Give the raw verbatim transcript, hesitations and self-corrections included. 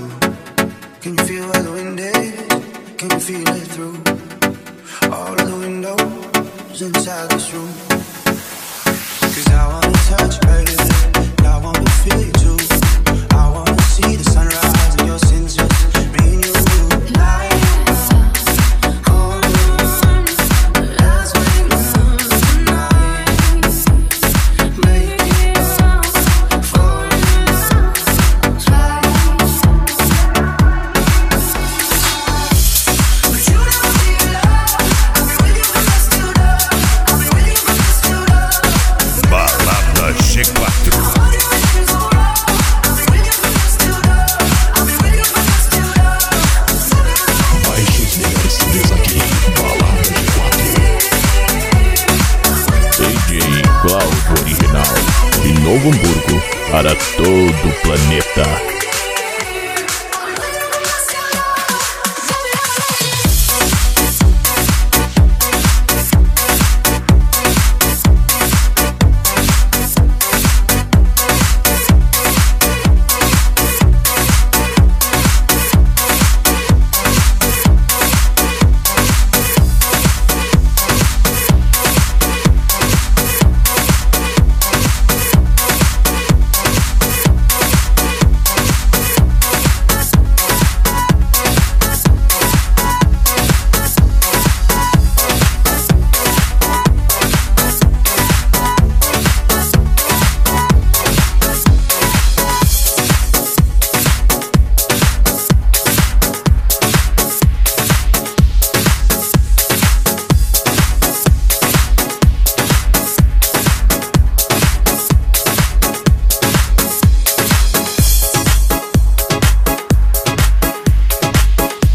Can you feel where the wind is? Can you feel it through all of the windows inside this room? Cause I wanna touch you, baby, and I wanna feel you too. I wanna see the sunrise and your sins, just me and you. Lights on, let's make love tonight. Make it up for you twice. But you never feel love. I'll be with you when it's still love. I'll be with you when it's still love. Balada G quatro. Baixe os melhores C Ds aqui. Balada G quatro. D J Cláudio Original. De Novo Hamburgo para todo o planeta.